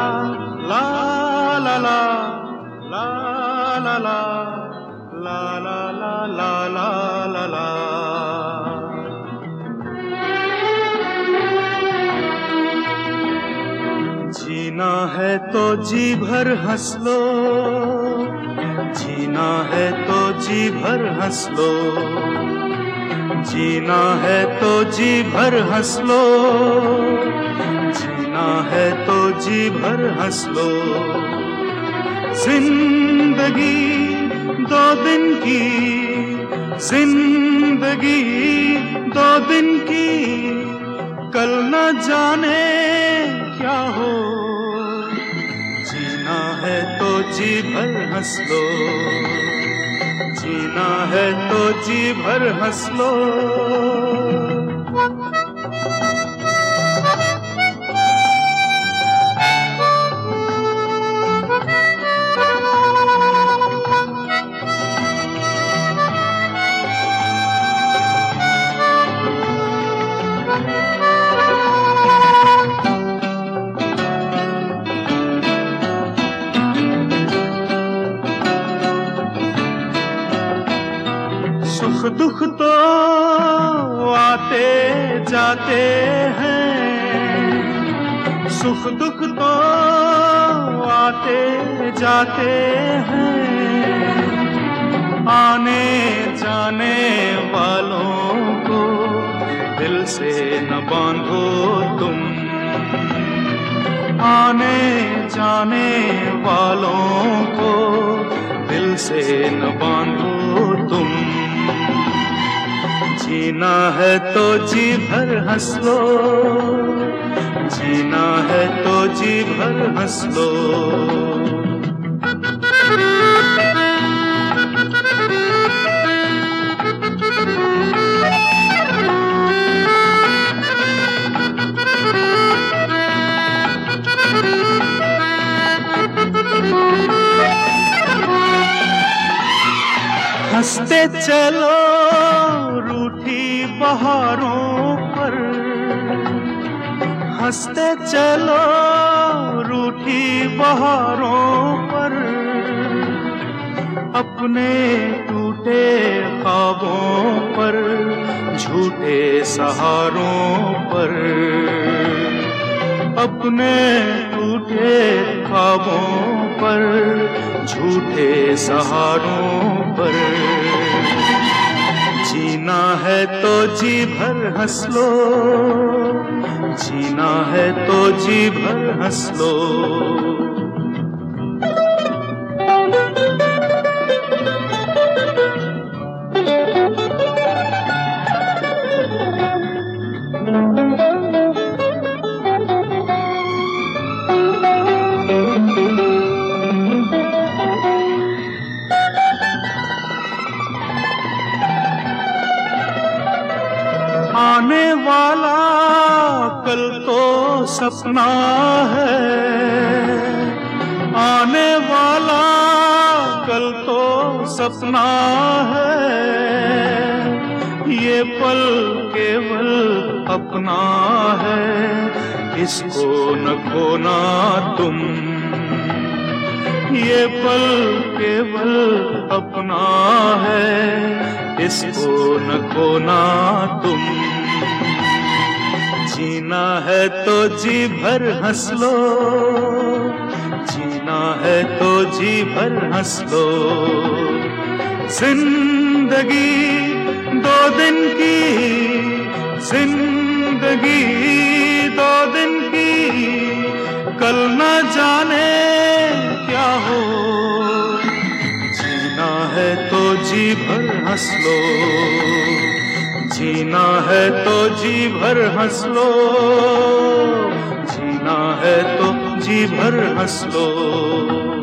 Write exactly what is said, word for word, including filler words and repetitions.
ला ला ला ला ला ला ला ला ला ला ला ला। जीना है तो जी भर हंस लो, जीना है तो जी भर हंस लो, जीना है तो जी भर हंस लो, जीना है तो जी भर हंस लो। जिंदगी दो दिन की, जिंदगी दो दिन की, कल न जाने क्या हो। जीना है तो जी भर हंस लो, जीना है तो जी भर हंस लो। सुख दुख तो आते जाते हैं, सुख दुख तो आते जाते हैं, आने जाने वालों को दिल से न बांधो तुम, आने जाने वालों को दिल से न बांधो तुम। जीना है तो जी भर हंस लो, जीना है तो जी भर हंस लो। हंसते चलो रूठी बहारों पर, हंसते चलो रूठी बहारों पर, अपने टूटे ख्वाबों पर, झूठे सहारों पर, अपने टूटे ख्वाबों पर, झूठे सहारों पर। जीना है तो जी भर हंस लो, जीना है तो जी भर हंस लो। आने वाला कल तो सपना है, आने वाला कल तो सपना है, ये पल केवल अपना है, इसको न खोना तुम। ये पल केवल अपना है, इसको न खोना तुम। जीना है तो जी भर हंस लो, जीना है तो जी भर हंस लो। जिंदगी दो दिन की, जिंदगी दो दिन की, कल न जाने क्या हो। जीना है तो जी भर हंस लो, जीना है तो जी भर हंस लो, जीना है तो जी भर हंस लो।